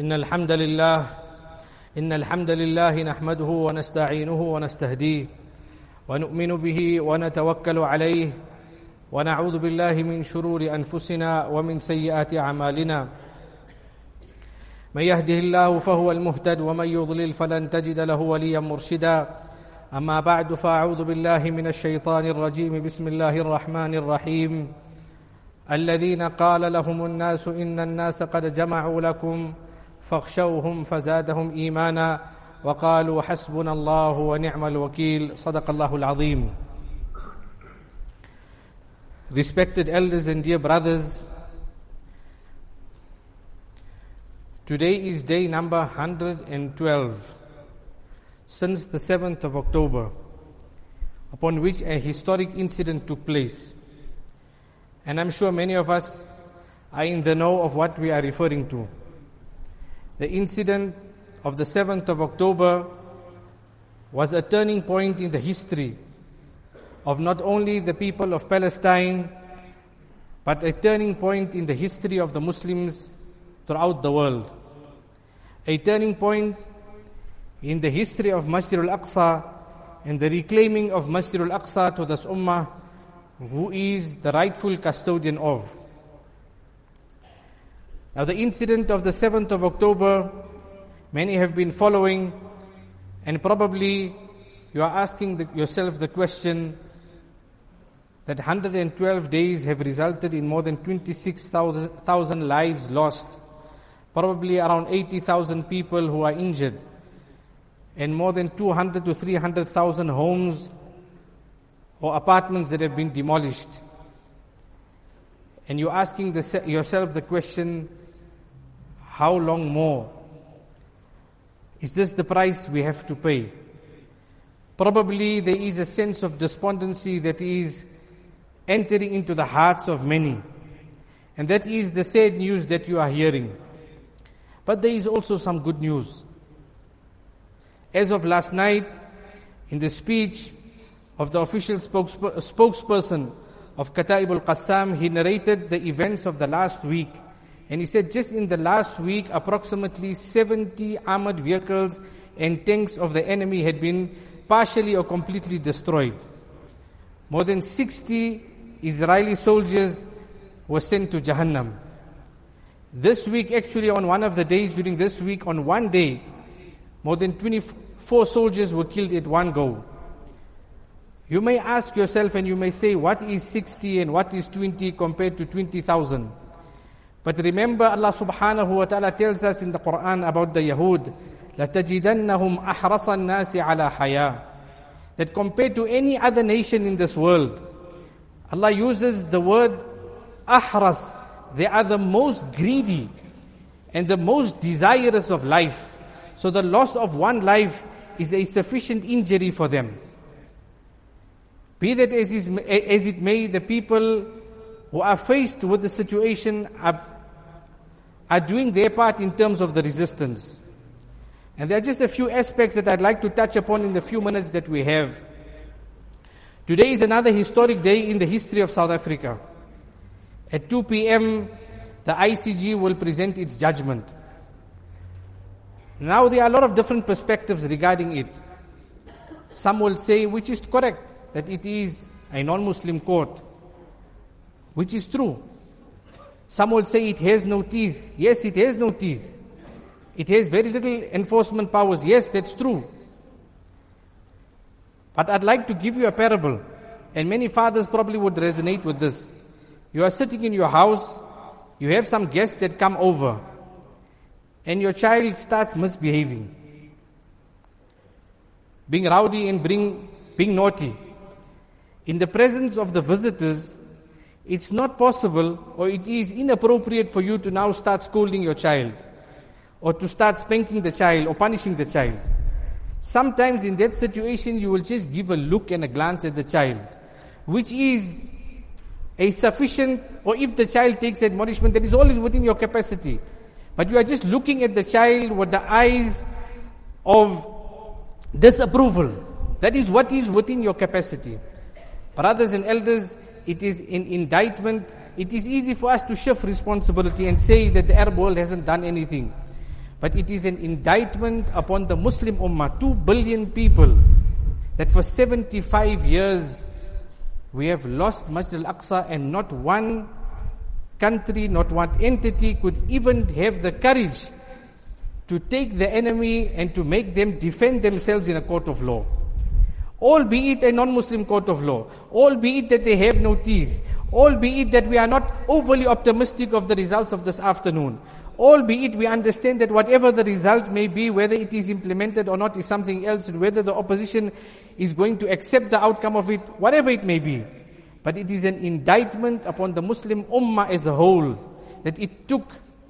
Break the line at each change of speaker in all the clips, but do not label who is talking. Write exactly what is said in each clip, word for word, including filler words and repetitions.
إن الحمد لله إن الحمد لله نحمده ونستعينه ونستهديه ونؤمن به ونتوكل عليه ونعوذ بالله من شرور أنفسنا ومن سيئات أعمالنا من يهده الله فهو المهتد ومن يضلل فلن تجد له وليا مرشدا أما بعد فأعوذ بالله من الشيطان الرجيم بسم الله الرحمن الرحيم الذين قال لهم الناس إن الناس قد جمعوا لكم فاخشوهم فزادهم إيمانا وقالوا حسبنا الله ونعم الوكيل صدق الله العظيم. Respected elders and dear brothers, today is day number one hundred twelve since the seventh of October, upon which a historic incident took place. And I'm sure many of us are in the know of what we are referring to. The incident of the seventh of October was a turning point in the history of not only the people of Palestine, but a turning point in the history of the Muslims throughout the world. A turning point in the history of Masjid al-Aqsa and the reclaiming of Masjid al-Aqsa to this ummah, who is the rightful custodian of. Now the incident of the seventh of October, many have been following, and probably you are asking the, yourself the question that one hundred twelve days have resulted in more than twenty-six thousand lives lost, probably around eighty thousand people who are injured, and more than two hundred to three hundred thousand homes or apartments that have been demolished. And you're asking the, yourself the question, how long more? Is this the price we have to pay? Probably there is a sense of despondency that is entering into the hearts of many. And that is the sad news that you are hearing. But there is also some good news. As of last night, in the speech of the official spokesper- spokesperson of Kataib al-Qassam, he narrated the events of the last week. And he said just in the last week, approximately seventy armored vehicles and tanks of the enemy had been partially or completely destroyed. More than sixty Israeli soldiers were sent to Jahannam. This week, actually on one of the days during this week, on one day, more than twenty-four soldiers were killed at one go. You may ask yourself and you may say, what is sixty and what is twenty compared to twenty thousand? But remember, Allah subhanahu wa ta'ala tells us in the Quran about the Yahud, لَتَجِدَنَّهُمْ أَحْرَصَ النَّاسِ عَلَى حَيَاةٍ, that compared to any other nation in this world, Allah uses the word ahras. They are the most greedy and the most desirous of life. So the loss of one life is a sufficient injury for them. Be that as, is, as it may, the people who are faced with the situation are, are doing their part in terms of the resistance. And there are just a few aspects that I'd like to touch upon in the few minutes that we have. Today is another historic day in the history of South Africa. At two p.m., the I C G will present its judgment. Now there are a lot of different perspectives regarding it. Some will say, which is correct, that it is a non-Muslim court, which is true. Some will say it has no teeth. Yes, it has no teeth. It has very little enforcement powers. Yes, that's true. But I'd like to give you a parable, and many fathers probably would resonate with this. You are sitting in your house, you have some guests that come over, and your child starts misbehaving, being rowdy and being, being naughty. In the presence of the visitors, it's not possible or it is inappropriate for you to now start scolding your child or to start spanking the child or punishing the child. Sometimes in that situation, you will just give a look and a glance at the child, which is a sufficient, or if the child takes admonishment, that is always within your capacity. But you are just looking at the child with the eyes of disapproval. That is what is within your capacity. Brothers and elders, it is in indictment. It is easy for us to shift responsibility and say that the Arab world hasn't done anything. but it is an indictment upon the Muslim Ummah, two billion people, that for seventy-five years we have lost Masjid al-Aqsa, and not one country, not one entity could even have the courage to take the enemy and to make them defend themselves in a court of law. Albeit a non-Muslim court of law, albeit that they have no teeth, albeit that we are not overly optimistic of the results of this afternoon, albeit we understand that whatever the result may be, whether it is implemented or not is something else, and whether the opposition is going to accept the outcome of it, whatever it may be. But it is an indictment upon the Muslim Ummah as a whole, that it took,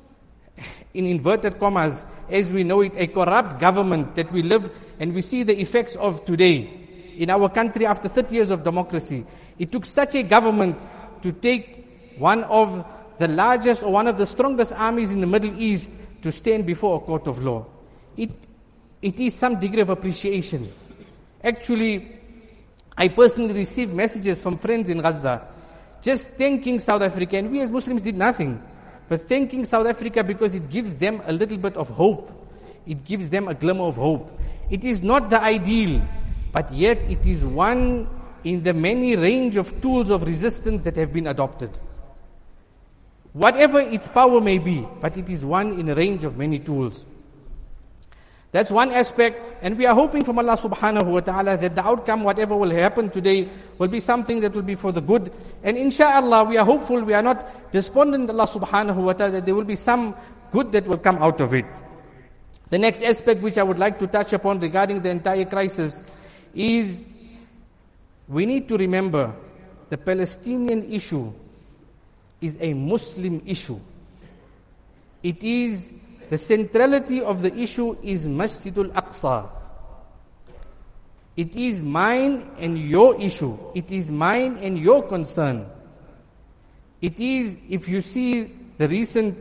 in inverted commas, as we know it, a corrupt government that we live and we see the effects of today in our country after thirty years of democracy. It took such a government to take one of the largest or one of the strongest armies in the Middle East to stand before a court of law. It, it is some degree of appreciation. Actually, I personally received messages from friends in Gaza just thanking South Africa, and we as Muslims did nothing but thanking South Africa because it gives them a little bit of hope. It gives them a glimmer of hope. It is not the ideal, but yet it is one in the many range of tools of resistance that have been adopted. Whatever its power may be, but it is one in a range of many tools. That's one aspect, and we are hoping from Allah subhanahu wa ta'ala that the outcome, whatever will happen today, will be something that will be for the good. And inshallah, we are hopeful, we are not despondent, Allah subhanahu wa ta'ala, that there will be some good that will come out of it. The next aspect which I would like to touch upon regarding the entire crisis is we need to remember the Palestinian issue is a Muslim issue. It is, the centrality of the issue is Masjid al-Aqsa. It is mine and your issue. It is mine and your concern. It is, if you see the recent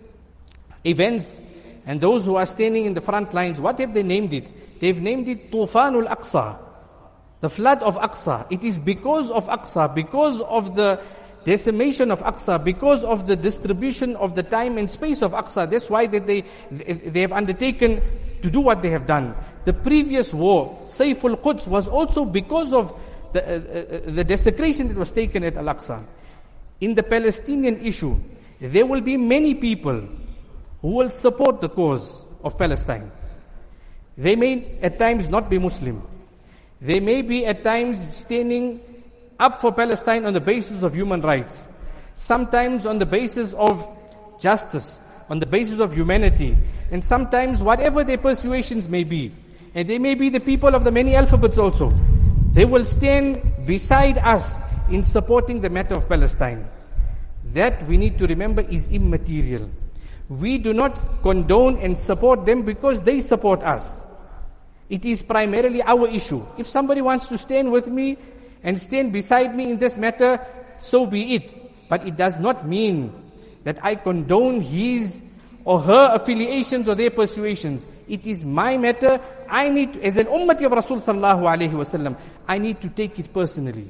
events and those who are standing in the front lines, what have they named it? They've named it Tufan al-Aqsa, the flood of Aqsa. It is because of Aqsa, because of the decimation of Aqsa, because of the distribution of the time and space of Aqsa. That's why that they they have undertaken to do what they have done. The previous war, Sayf al-Quds, was also because of the, uh, uh, the desecration that was taken at Al-Aqsa. In the Palestinian issue, there will be many people who will support the cause of Palestine. They may at times not be Muslim. They may be at times standing up for Palestine on the basis of human rights, sometimes on the basis of justice, on the basis of humanity, and sometimes whatever their persuasions may be. And they may be the people of the many alphabets also. They will stand beside us in supporting the matter of Palestine. That, we need to remember, is immaterial. We do not condone and support them because they support us. It is primarily our issue. If somebody wants to stand with me and stand beside me in this matter, so be it. But it does not mean that I condone his or her affiliations or their persuasions. It is my matter. I need to, as an ummati of Rasul sallallahu alayhi wasallam, I need to take it personally.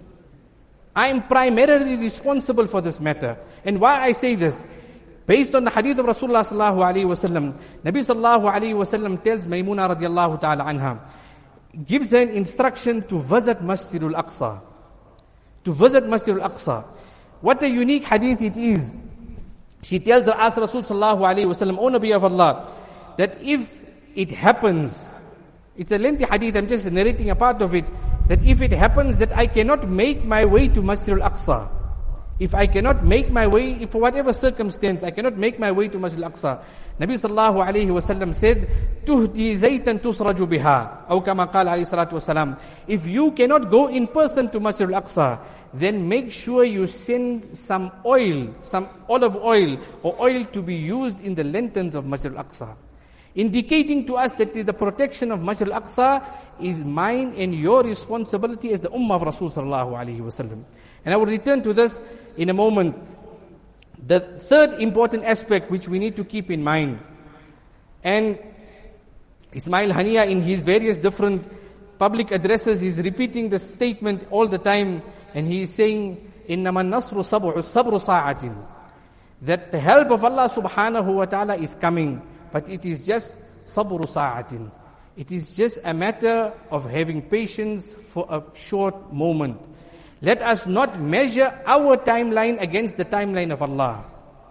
I am primarily responsible for this matter. And why I say this? Based on the hadith of Rasulullah sallallahu alayhi wasallam, Nabi sallallahu alayhi wasallam tells Maymuna radiallahu ta'ala anha, gives an instruction to visit Masjid al-Aqsa. To visit Masjid al-Aqsa. What a unique hadith it is. She tells her, ask Rasul sallallahu alayhi wasallam, O Nabi of Allah, that if it happens, it's a lengthy hadith, I'm just narrating a part of it, that if it happens that I cannot make my way to Masjid al-Aqsa, if I cannot make my way, if for whatever circumstance I cannot make my way to Masjid al-Aqsa, Nabi sallallahu alayhi wasallam said, "Tuhdi zaytan tusraju biha," or kama qala alayhi salatu wasalam. If you cannot go in person to Masjid al-Aqsa, then make sure you send some oil, some olive oil or oil to be used in the lanterns of Masjid al-Aqsa, indicating to us that the protection of Masjid al-Aqsa is mine and your responsibility as the ummah of Rasul sallallahu alayhi wasallam. And I will return to this in a moment. The third important aspect which we need to keep in mind, and Ismail Haniya in his various different public addresses is repeating the statement all the time, and he is saying, إِنَّمَا النَّصْرُ صَبْرُ صَبْرُ سَاعَةٍ, that the help of Allah subhanahu wa ta'ala is coming, but it is just sabru sa'atin. It is just a matter of having patience for a short moment. Let us not measure our timeline against the timeline of Allah.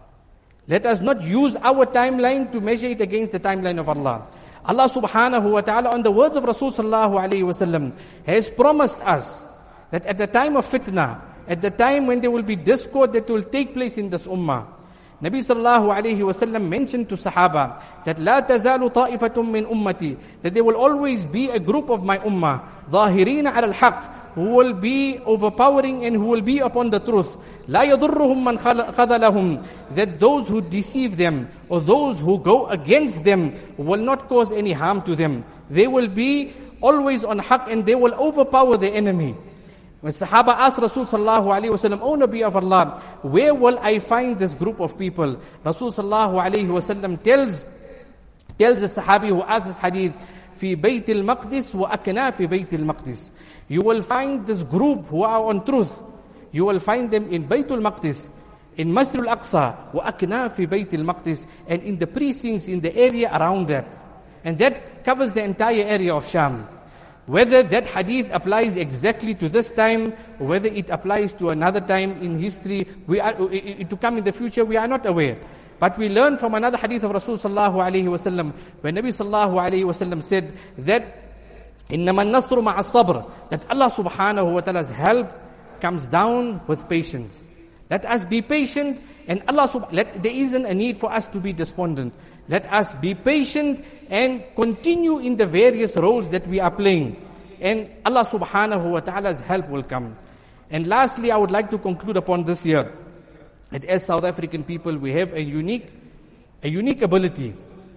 Let us not use our timeline to measure it against the timeline of Allah. Allah subhanahu wa ta'ala, on the words of Rasul sallallahu alayhi wa sallam, has promised us that at the time of fitna, at the time when there will be discord that will take place in this ummah, Nabi sallallahu alayhi wa sallam mentioned to Sahaba that لا تزال طائفة من أمتي, that there will always be a group of my ummah, ظاهرين على الحق, who will be overpowering and who will be upon the truth. لا يضرهم من خذلهم, that those who deceive them or those who go against them will not cause any harm to them. They will be always on haqq and they will overpower the enemy. When Sahaba asked Rasul sallallahu alayhi wa sallam, O Nabi of Allah, where will I find this group of people? Rasul sallallahu alayhi wa sallam tells, tells the Sahabi who asked this hadith, في بيت المقدس وأكنا في بيت المقدس. You will find this group who are on truth. You will find them in Baytul Maqdis, in Masjid al-Aqsa, وأكنا في بيت المقدس, and in the precincts, in the area around that. And that covers the entire area of Sham. Whether that hadith applies exactly to this time, or whether it applies to another time in history, we are, to come in the future, we are not aware. But we learn from another hadith of Rasul sallallahu alayhi wa sallam, when Nabi sallallahu alayhi wa sallam said that إِنَّمَا النَّصْرُ مَعَ الصَّبْرِ, that Allah subhanahu wa ta'ala's help comes down with patience. Let us be patient, and Allah sub- let, there isn't a need for us to be despondent. Let us be patient and continue in the various roles that we are playing. And Allah subhanahu wa ta'ala's help will come. And lastly, I would like to conclude upon this year, that as South African people, we have a unique, a unique ability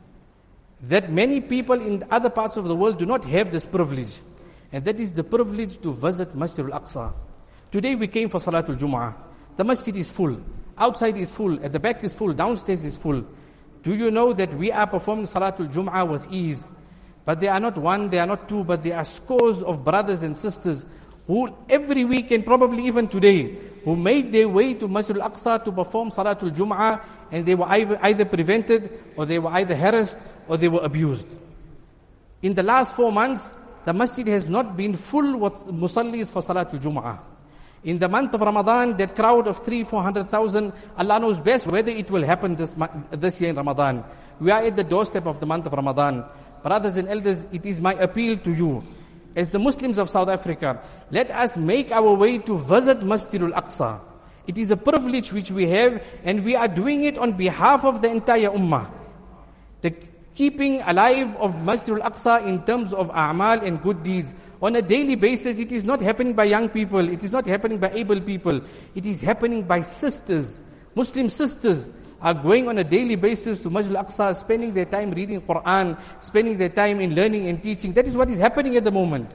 that many people in other parts of the world do not have this privilege. And that is the privilege to visit Masjid al-Aqsa. Today we came for Salatul Jum'ah. The masjid is full. Outside is full. At the back is full. Downstairs is full. Do you know that we are performing Salatul Jum'ah with ease? But they are not one, they are not two, but there are scores of brothers and sisters who every week and probably even today, who made their way to Masjid al-Aqsa to perform Salatul Jum'ah, and they were either, either prevented, or they were either harassed, or they were abused. In the last four months, the masjid has not been full with musallis for Salatul Jum'ah. In the month of Ramadan, that crowd of three, four hundred thousand, Allah knows best whether it will happen this this year in Ramadan. We are at the doorstep of the month of Ramadan. Brothers and elders, it is my appeal to you, as the Muslims of South Africa, let us make our way to visit Masjid al-Aqsa. It is a privilege which we have, and we are doing it on behalf of the entire ummah. The keeping alive of Masjid al-Aqsa in terms of a'mal and good deeds, on a daily basis, it is not happening by young people, it is not happening by able people, it is happening by sisters. Muslim sisters are going on a daily basis to Masjid al-Aqsa, spending their time reading Quran, spending their time in learning and teaching. That is what is happening at the moment.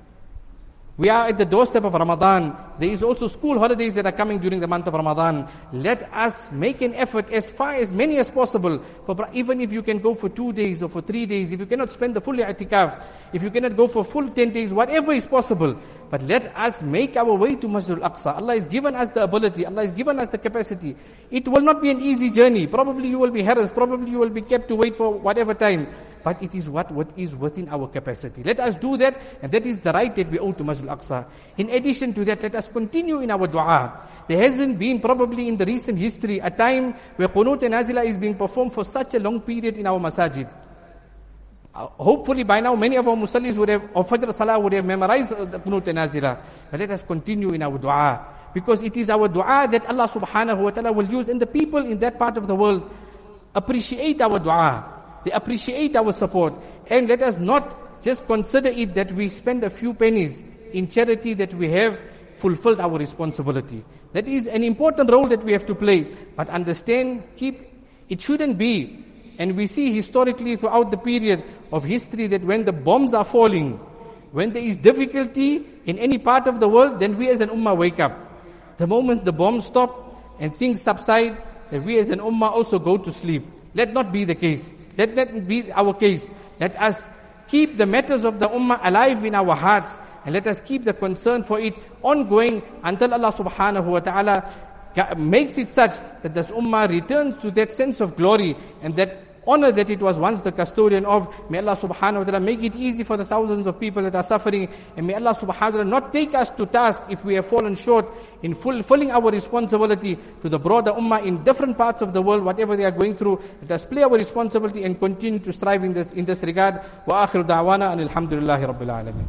We are at the doorstep of Ramadan. There is also school holidays that are coming during the month of Ramadan. Let us make an effort as far as many as possible. For even if you can go for two days or for three days, if you cannot spend the full i'tikaf, if you cannot go for full ten days, whatever is possible. But let us make our way to Masjid al-Aqsa. Allah has given us the ability. Allah has given us the capacity. It will not be an easy journey. Probably you will be harassed. Probably you will be kept to wait for whatever time. But it is what, what is within our capacity. Let us do that, and that is the right that we owe to Masjid al-Aqsa. In addition to that, let us continue in our dua. There hasn't been probably in the recent history a time where Qunut and Nazila is being performed for such a long period in our masajid. Uh, hopefully by now many of our musallis would have, or Fajr Salah would have memorized the Qunut and Nazila. But let us continue in our dua. Because it is our dua that Allah subhanahu wa ta'ala will use, and the people in that part of the world appreciate our dua. They appreciate our support. And let us not just consider it that we spend a few pennies in charity that we have fulfilled our responsibility. That is an important role that we have to play. But understand, keep, it shouldn't be. And we see historically throughout the period of history that when the bombs are falling, when there is difficulty in any part of the world, then we as an ummah wake up. The moment the bombs stop and things subside, then we as an ummah also go to sleep. Let not be the case. Let that be our case. Let us keep the matters of the ummah alive in our hearts, and let us keep the concern for it ongoing until Allah subhanahu wa ta'ala makes it such that this ummah returns to that sense of glory, and that honor that it was once the custodian of. May Allah subhanahu wa ta'ala make it easy for the thousands of people that are suffering, and may Allah subhanahu wa ta'ala not take us to task if we have fallen short in fulfilling our responsibility to the broader ummah in different parts of the world, whatever they are going through. Let us play our responsibility and continue to strive in this in this regard. Wa akhiru da'wana and alhamdulillahi rabbil alameen.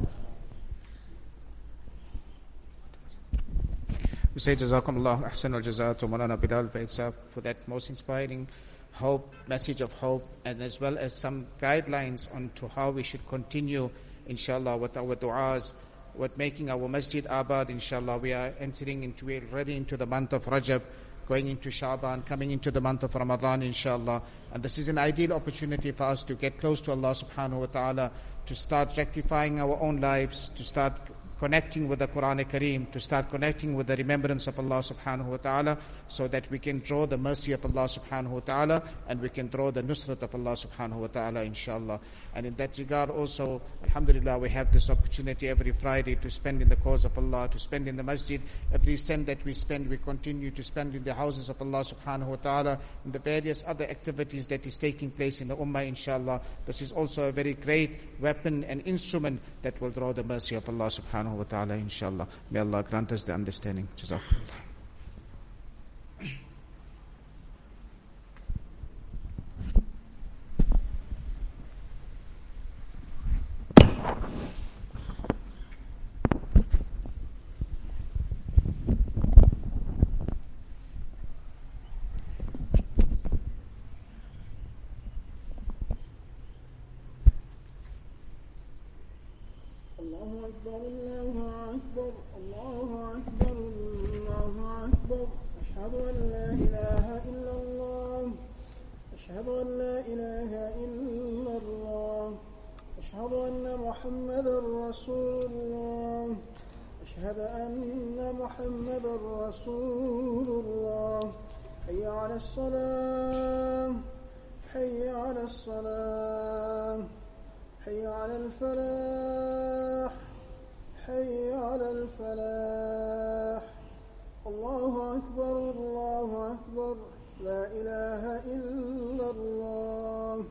We say Jazakumullah ahsan al-jazaa to Maulana Bilal Vaid for that most inspiring hope, message of hope, and as well as some guidelines on to how we should continue, inshallah, with our du'as, with making our masjid abad, inshallah. We are entering into, we're already into the month of Rajab, going into Sha'ban, coming into the month of Ramadan, inshallah. And this is an ideal opportunity for us to get close to Allah subhanahu wa ta'ala, to start rectifying our own lives, to start connecting with the Quran Kareem, to start connecting with the remembrance of Allah subhanahu wa ta'ala, so that we can draw the mercy of Allah subhanahu wa ta'ala, and we can draw the nusrat of Allah subhanahu wa ta'ala, inshallah. And in that regard also, alhamdulillah, we have this opportunity every Friday to spend in the cause of Allah, to spend in the masjid. Every cent that we spend, we continue to spend in the houses of Allah subhanahu wa ta'ala, in the various other activities that is taking place in the ummah, inshallah. This is also a very great weapon and instrument that will draw the mercy of Allah subhanahu wa ta'ala, inshallah. May Allah grant us the understanding. Jazakumullah.
الله أكبر الله أكبر الله أكبر الله أكبر أشهد أن لا إله إلا الله أشهد أن لا إله إلا الله أشهد أن محمدا رسول الله أشهد أن محمدا رسول الله حي على الصلاة حي على الصلاة حي على الفلاح حي على الفلاح الله أكبر الله أكبر لا إله إلا الله.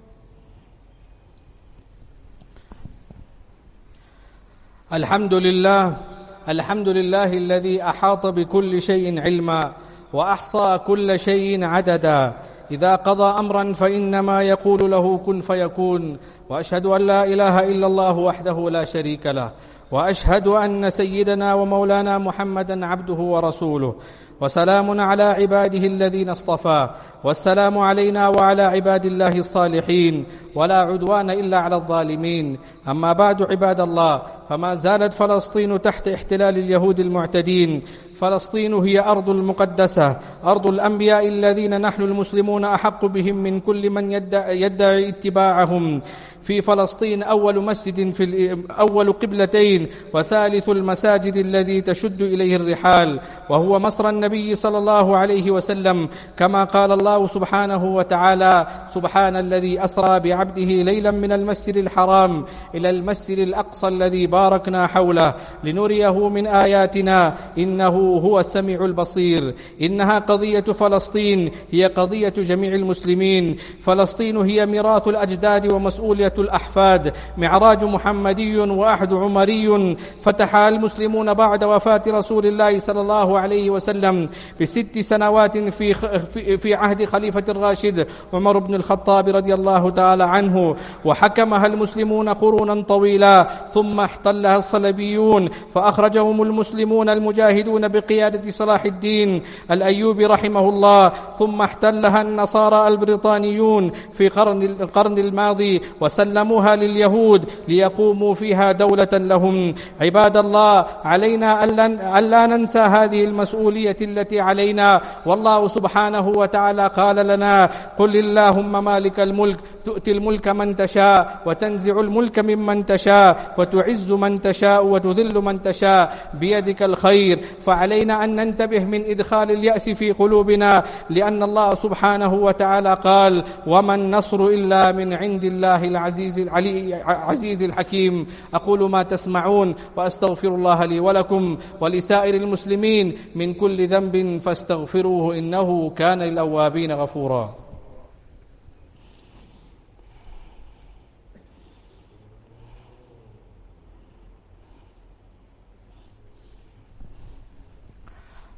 الحمد لله الحمد لله الذي أحاط بكل شيء علما وأحصى كل شيء عددا. إذا قضى أمرا فإنما يقول له كن فيكون. وأشهد أن لا إله إلا الله وحده لا شريك له، وأشهد أن سيدنا ومولانا محمدا عبده ورسوله. وسلام على عباده الذين اصطفى، والسلام علينا وعلى عباد الله الصالحين، ولا عدوان إلا على الظالمين. أما بعد عباد الله، فما زالت فلسطين تحت احتلال اليهود المعتدين. فلسطين هي أرض المقدسة، أرض الأنبياء الذين نحن المسلمون أحق بهم من كل من يدعي, يدعي اتباعهم. في فلسطين أول مسجد في أول قبلتين، وثالث المساجد الذي تشد إليه الرحال، وهو مصر النبي صلى الله عليه وسلم، كما قال الله سبحانه وتعالى: سبحان الذي أسرى بعبده ليلا من المسجد الحرام إلى المسجد الأقصى الذي باركنا حوله لنريه من آياتنا إنه هو السميع البصير. إنها قضية فلسطين هي قضية جميع المسلمين. فلسطين هي ميراث الأجداد ومسؤولية الأحفاد، معراج محمدي وأحد عمري فتحها المسلمون بعد وفاة رسول الله صلى الله عليه وسلم بست سنوات في في عهد خليفة الراشد عمر بن الخطاب رضي الله تعالى عنه، وحكمها المسلمون قرونا طويلة، ثم احتلها الصليبيون فأخرجهم المسلمون المجاهدون بقيادة صلاح الدين الأيوبي رحمه الله، ثم احتلها النصارى البريطانيون في قرن القرن الماضي وسلموها لليهود ليقوموا فيها دولة لهم. عباد الله، علينا أن لا ننسى هذه المسؤولية التي علينا، والله سبحانه وتعالى قال لنا: قل اللهم مالك الملك تؤتي الملك من تشاء وتنزع الملك ممن تشاء وتعز من تشاء وتذل من تشاء بيدك الخير. فعلينا أن ننتبه من إدخال اليأس في قلوبنا، لأن الله سبحانه وتعالى قال: وما النصر إلا من عند الله العزيز العلي عزيز الحكيم. أقول ما تسمعون وأستغفر الله لي ولكم ولسائر المسلمين من كل ذنب فاستغفروه إنه كان للأوابين غفورا.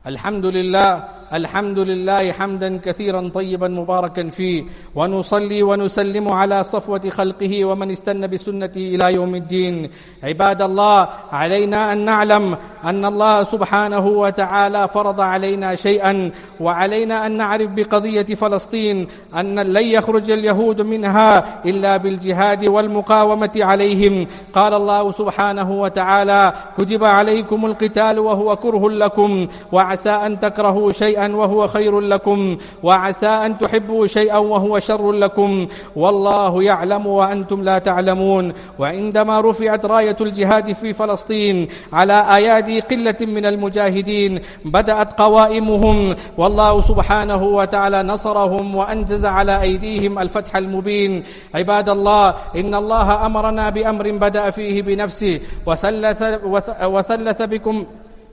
الحمد لله الحمد لله حمدا كثيرا طيبا مباركا فيه، ونصلي ونسلم على صفوة خلقه ومن استنى بسنته إلى يوم الدين. عباد الله، علينا أن نعلم أن الله سبحانه وتعالى فرض علينا شيئا، وعلينا أن نعرف بقضية فلسطين أن لن يخرج اليهود منها إلا بالجهاد والمقاومة عليهم. قال الله سبحانه وتعالى: كتب عليكم القتال وهو كره لكم، وعسى أن تكرهوا شيئا وهو خير لكم، وعسى أن تحبوا شيئا وهو شر لكم، والله يعلم وأنتم لا تعلمون. وعندما رفعت راية الجهاد في فلسطين على أيادي قلة من المجاهدين بدأت قوائمهم، والله سبحانه وتعالى نصرهم وأنجز على أيديهم الفتح المبين. عباد الله، إن الله أمرنا بأمر بدأ فيه بنفسه وثلث, وثلث بكم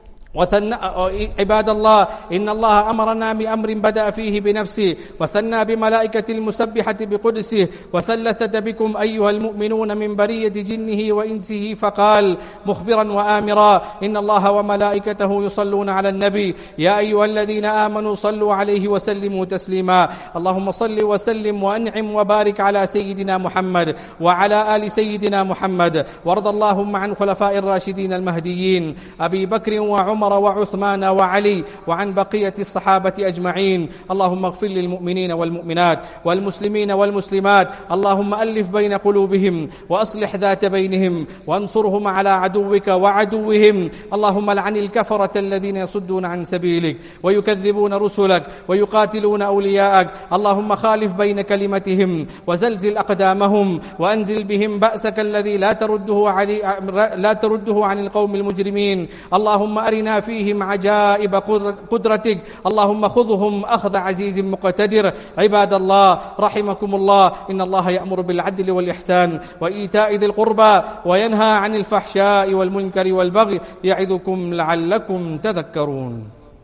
وثنى. عباد الله، إن الله أمرنا بأمر بدأ فيه بنفسه وثنى بملائكة المسبحة بقدسه، وثلثت بكم أيها المؤمنون من برية جنه وإنسه، فقال مخبرا وآمرا: إن الله وملائكته يصلون على النبي يا أيها الذين آمنوا صلوا عليه وسلموا تسليما. اللهم صل وسلم وأنعم وبارك على سيدنا محمد وعلى آل سيدنا محمد، وارض اللهم عن خلفاء الراشدين المهديين أبي بكر وعمر عمر وعثمان وعلي، وعن بقية الصحابة أجمعين. اللهم اغفر للمؤمنين والمؤمنات والمسلمين والمسلمات، اللهم ألف بين قلوبهم وأصلح ذات بينهم، وانصرهم على عدوك وعدوهم. اللهم لعن الكفرة الذين يصدون عن سبيلك ويكذبون رسلك ويقاتلون أولياءك. اللهم خالف بين كلمتهم وزلزل أقدامهم، وأنزل بهم بأسك الذي لا ترده, علي لا ترده عن القوم المجرمين. اللهم أرنا فيهم عجائب قدرتك، اللهم خذهم أخذ عزيز مقتدر. عباد الله، رحمكم الله، إن الله يأمر بالعدل والإحسان وإيتاء ذي القربى وينهى عن الفحشاء والمنكر والبغي، يعظكم لعلكم تذكرون.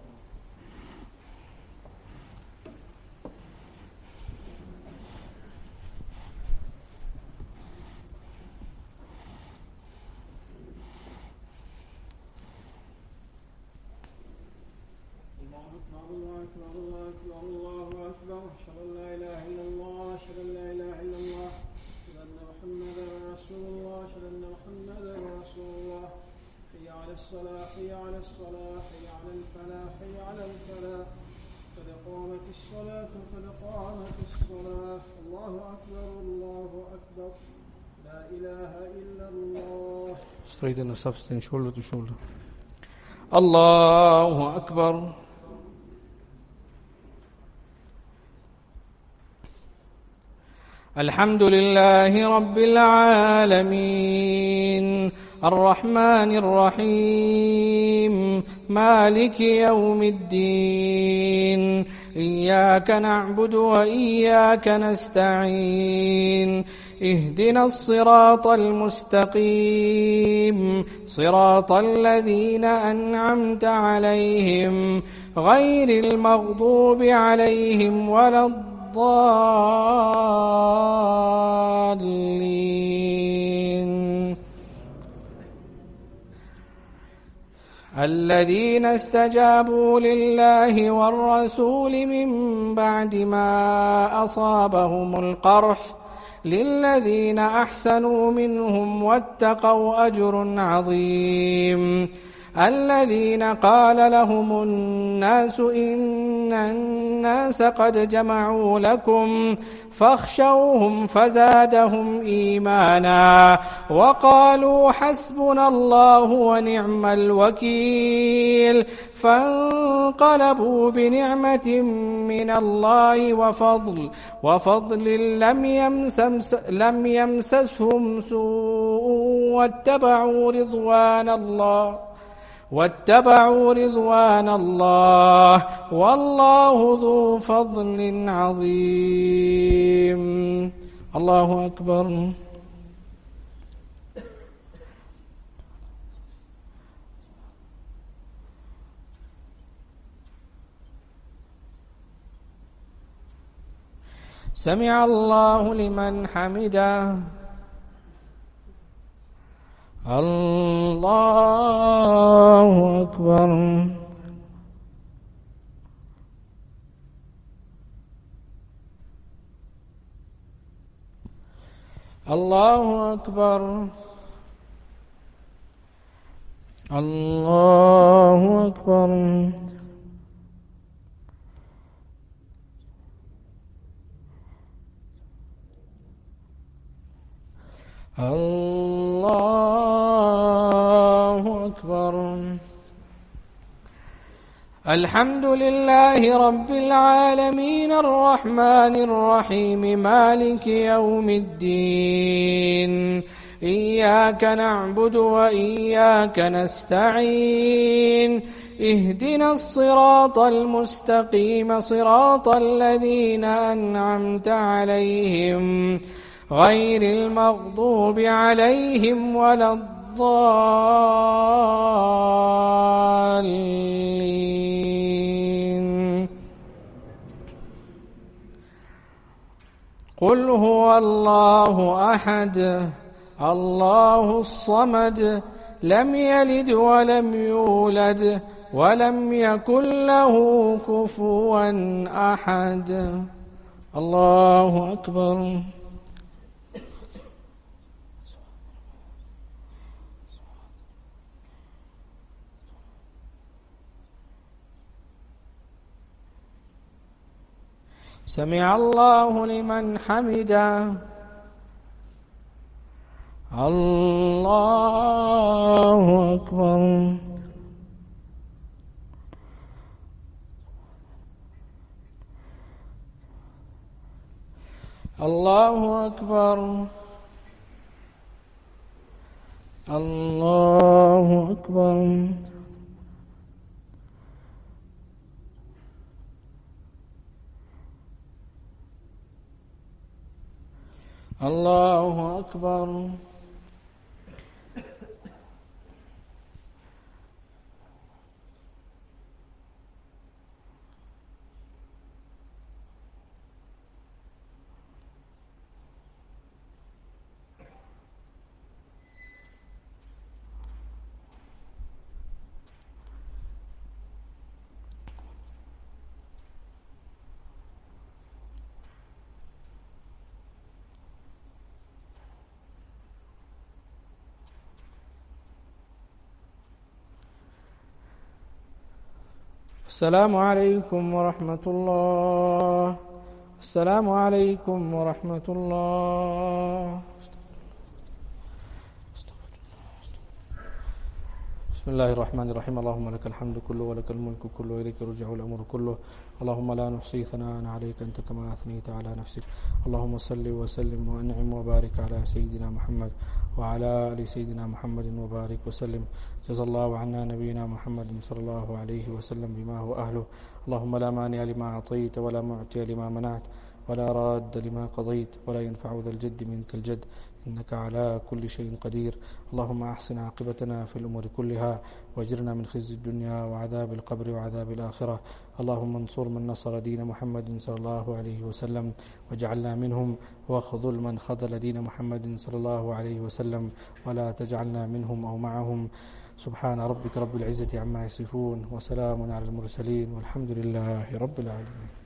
Straight in the substance, shoulder to shoulder. Allahu Akbar. الحمد لله رب العالمين الرحمن الرحيم مالك يوم الدين إياك نعبد وإياك نستعين اهدنا الصراط المستقيم صراط الذين أنعمت عليهم غير المغضوب عليهم ولا الضالين الذين استجابوا لله والرسول من بعد ما أصابهم القرح للذين أحسنوا منهم واتقوا أجر عظيم الذين قال لهم الناس إن الناس قد جمعوا لكم فاخشوهم فزادهم إيمانا وقالوا حسبنا الله ونعم الوكيل فانقلبوا بنعمة من الله وفضل وفضل لم يمسس لم يمسسهم سوء واتبعوا رضوان الله واتبعوا رضوان الله والله ذو فضل عظيم. الله أكبر. سمع الله لمن حمده. الله أكبر. الله أكبر الله أكبر الله أكبر. الحمد لله رب العالمين الرحمن الرحيم مالك يوم الدين. إياك نعبد وإياك نستعين. اهدنا الصراط المستقيم صراط الذين أنعمت عليهم غير المغضوب عليهم ولا الضالين. قل هو الله أحد الله الصمد لم يلد ولم يولد ولم يكن له كفوا أحد. الله أكبر. سمع الله لمن حمده. الله أكبر. الله أكبر. الله أكبر. الله أكبر. السلام عليكم ورحمة الله. السلام عليكم ورحمة الله. بسم الله الرحمن الرحيم. اللهم لك الحمد كله ولك الملك كله وإليك يرجع الأمر كله. اللهم لا نحصي ثناء عليك أنت كما أثنيت على نفسك. اللهم صل وسلم وأنعم وبارك على سيدنا محمد وعلى آل سيدنا محمد وبارك وسلم. جزا الله عنا نبينا محمد صلى الله عليه وسلم بما هو أهله. اللهم لا مانع لما أعطيت ولا معطي لما منعت ولا راد لما قضيت ولا ينفع ذا الجد منك الجد إنك على كل شيء قدير. اللهم أحسن عاقبتنا في الأمور كلها واجرنا من خزي الدنيا وعذاب القبر وعذاب الآخرة. اللهم انصر من نصر دين محمد صلى الله عليه وسلم واجعلنا منهم، واخذل من خذل دين محمد صلى الله عليه وسلم ولا تجعلنا منهم أو معهم. سبحان ربك رب العزة عما يصفون وسلام على المرسلين والحمد لله رب العالمين.